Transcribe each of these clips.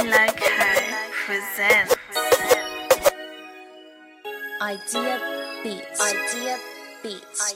Loco presents Idea Beats.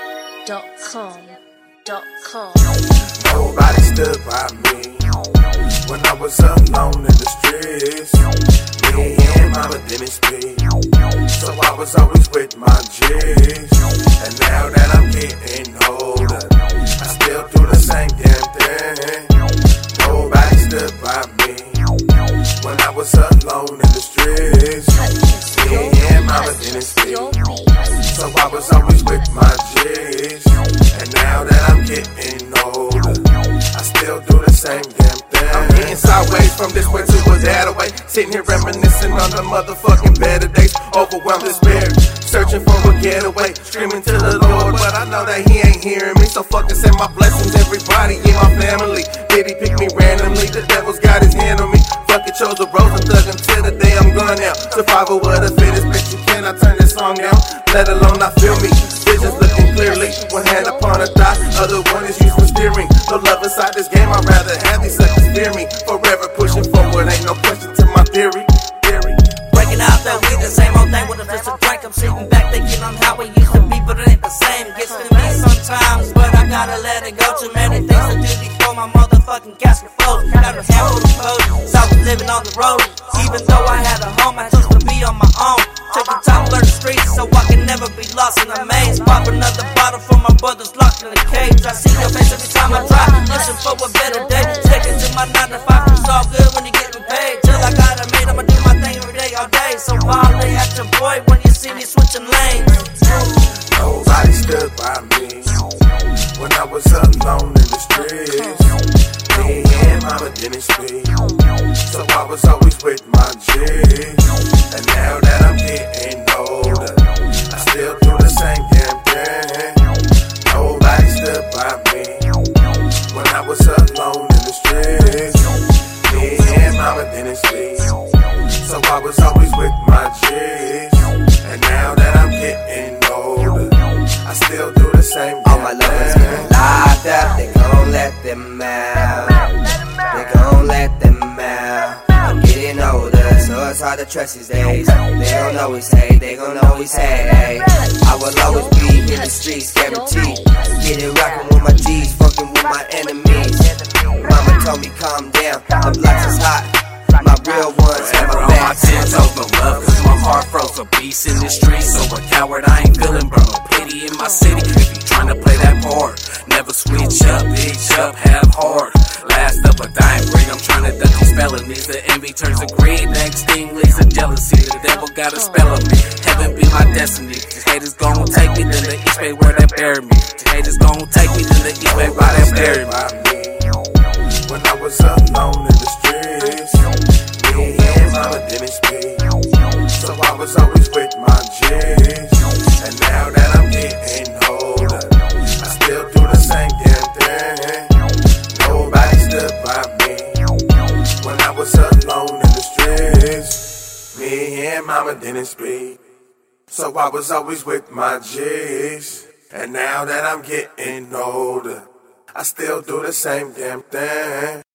.com. Nobody stood by me when I was alone in the streets. Me and mama didn't speak, so I was always with my G's. And now that I'm getting older, I still do the same damn thing. Nobody stood by me when I was alone in the streets. Me and mama didn't speak, so I was always with my G's. And now that I'm getting older, I still do the same damn thing. I'm getting sideways from this way to a that way, sitting here reminiscing on the motherfucking better days. Overwhelmed despair, searching for a getaway, screaming to the Lord, but I know that He ain't hearing me. So fucking send my blessings, everybody in my family. Did He pick me randomly? The devil's got his hand on me. Fucking chose a rose and thug until the day I'm gone now. Survival of the fittest, bitch, you cannot turn this song down, let alone not feel me. Visions looking clearly, one hand upon a thigh, other one is used for steering. No love inside this game, I'd rather have these suckers fear me. Forever pushing forward, ain't no question to my theory. Breaking out that weed, the same old thing with a fist of drink. I'm sitting back thinking on how it used to be, but it ain't the same. Gets to me sometimes, but I gotta let it go. Too many things to do before my motherfucking casket flows. Got a handful of clothes, so I was living on the road. Even though I had a home, I chose to be on my own. Took the time to learn the streets so I can never be lost in a maze. Pop another bottle for my brothers locked in the cage. I see your face every time I drive, listen for a better day. Sticking to my 9 to 5, it's all good when you get me paid. Till I got it made, I'ma do my thing every day, all day. So volley at your boy when you see me switching lanes. Nobody stood by me when I was alone in the streets. Me and mama didn't speak, so I was always with my G's. And now that I'm getting older, I still do the same damn thing. Nobody stood by me when I was alone in the streets. Me and mama didn't speak, so I was always with my G's. And now that I'm getting older, I still do the same damn thing. All my lovers getting locked up, they gon' let them out. They gon' let them out. I'm getting older, so it's hard to trust these days. They gon' always hate, they gon' always hate. I will always be in the streets, guaranteed. Getting rockin' with my G's, fucking with my enemies. Mama told me calm down, the blocks is hot. My real ones have a back. My 10 toes no love, cause my heart froze. A beast in the streets, so a coward I ain't feeling, bro. No pity in my city, if you tryna play that part. Never switch up, bitch up, have heart. Last of a dying breed, I'm tryna duck these felonies. The envy turns to greed, next thing leads to jealousy. The devil got a spell on me, heaven be my destiny. The haters gon' take me, then the east bay where they bury me. The haters gon' take me, then the east bay where they bury me. When I was alone in the streets, me and mama didn't speak, so I was always with my G's. And now that I'm getting older, I still do the same damn thing. Nobody stood by me when I was alone in the streets. Me and mama didn't speak, so I was always with my G's. And now that I'm getting older, I still do the same damn thing.